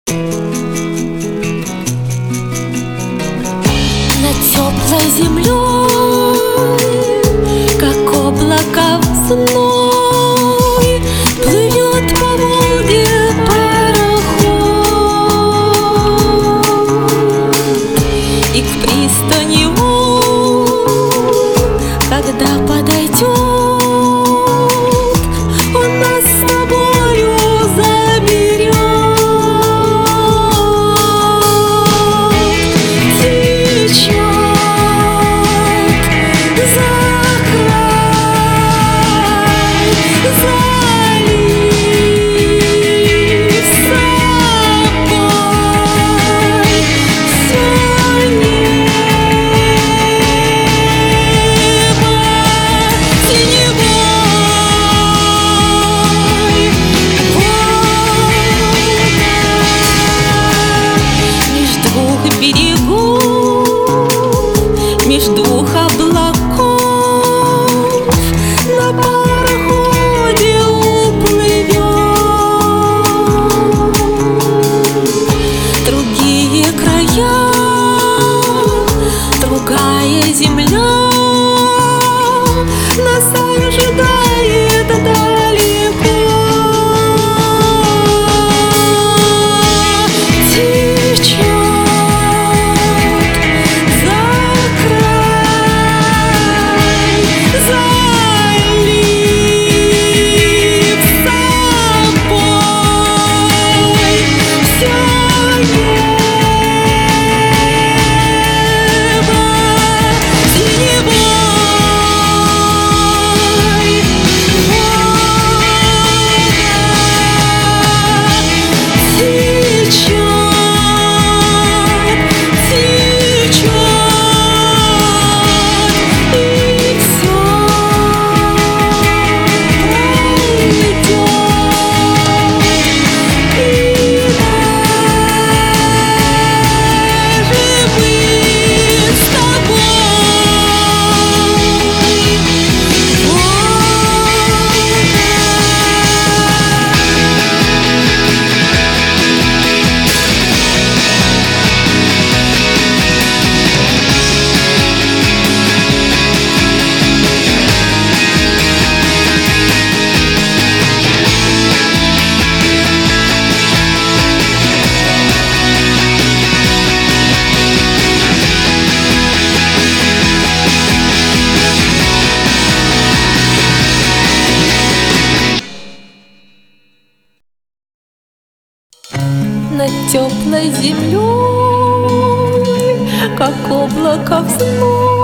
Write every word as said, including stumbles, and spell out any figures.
Над теплой землей, как облако весной, плывет по Волге пароход. И к пристани он, когда подойдет, он нас с тобою заберет. Течет за край, залив собой все небо синевой. Волга меж двух берегов, меж двух облаков на пароходе уплывет. Другие края, другая земля нас ожидает далеко. Течет за край, залив собой все небо синевой. Течет, течет, и все пройдет, и даже мы с над теплой землей, как облако весной.